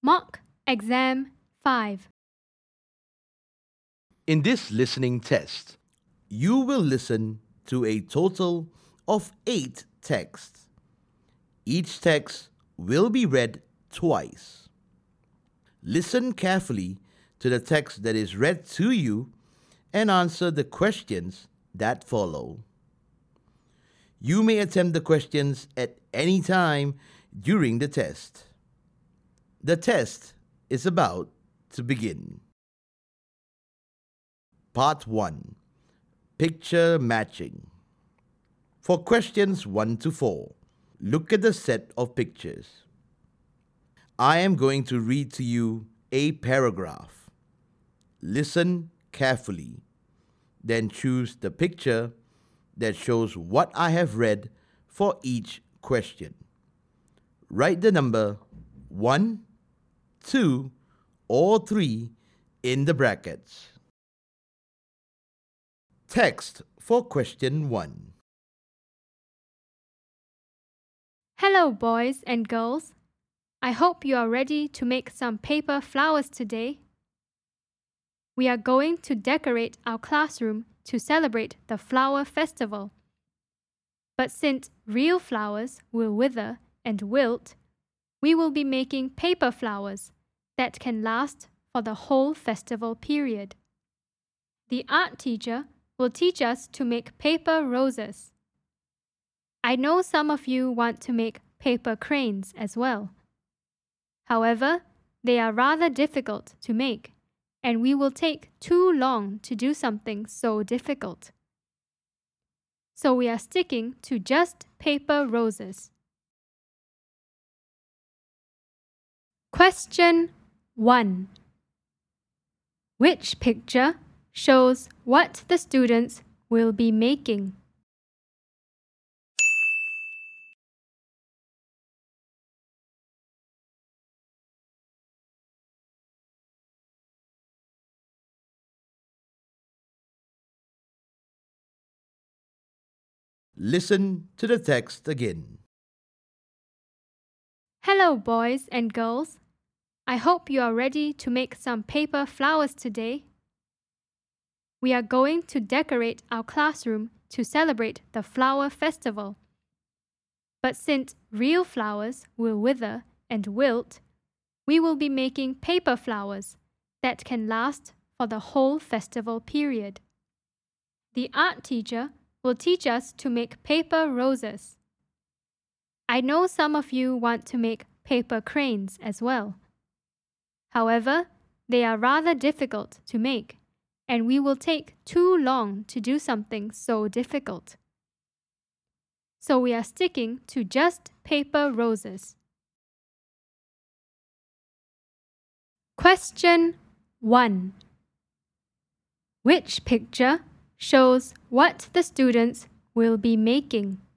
Mock Exam 5. In this listening test, you will listen to a total of 8 texts. Each text will be read twice. Listen carefully to the text that is read to you and answer the questions that follow. You may attempt the questions at any time during the test. The test is about to begin. Part 1. Picture Matching. For questions 1 to 4, look at the set of pictures. I am going to read to you a paragraph. Listen carefully. Then choose the picture that shows what I have read for each question. Write the number 1, 2, or 3 in the brackets. Text for question 1. Hello, boys and girls. I hope you are ready to make some paper flowers today. We are going to decorate our classroom to celebrate the flower festival. But since real flowers will wither and wilt, we will be making paper flowers that can last for the whole festival period. The art teacher will teach us to make paper roses. I know some of you want to make paper cranes as well. However, they are rather difficult to make, and we will take too long to do something so difficult. So we are sticking to just paper roses. Question 1. Which picture shows what the students will be making? Listen to the text again. Hello, boys and girls. I hope you are ready to make some paper flowers today. We are going to decorate our classroom to celebrate the flower festival. But since real flowers will wither and wilt, we will be making paper flowers that can last for the whole festival period. The art teacher will teach us to make paper roses. I know some of you want to make paper cranes as well. However, they are rather difficult to make, and we will take too long to do something so difficult. So we are sticking to just paper roses. Question 1. Which picture shows what the students will be making?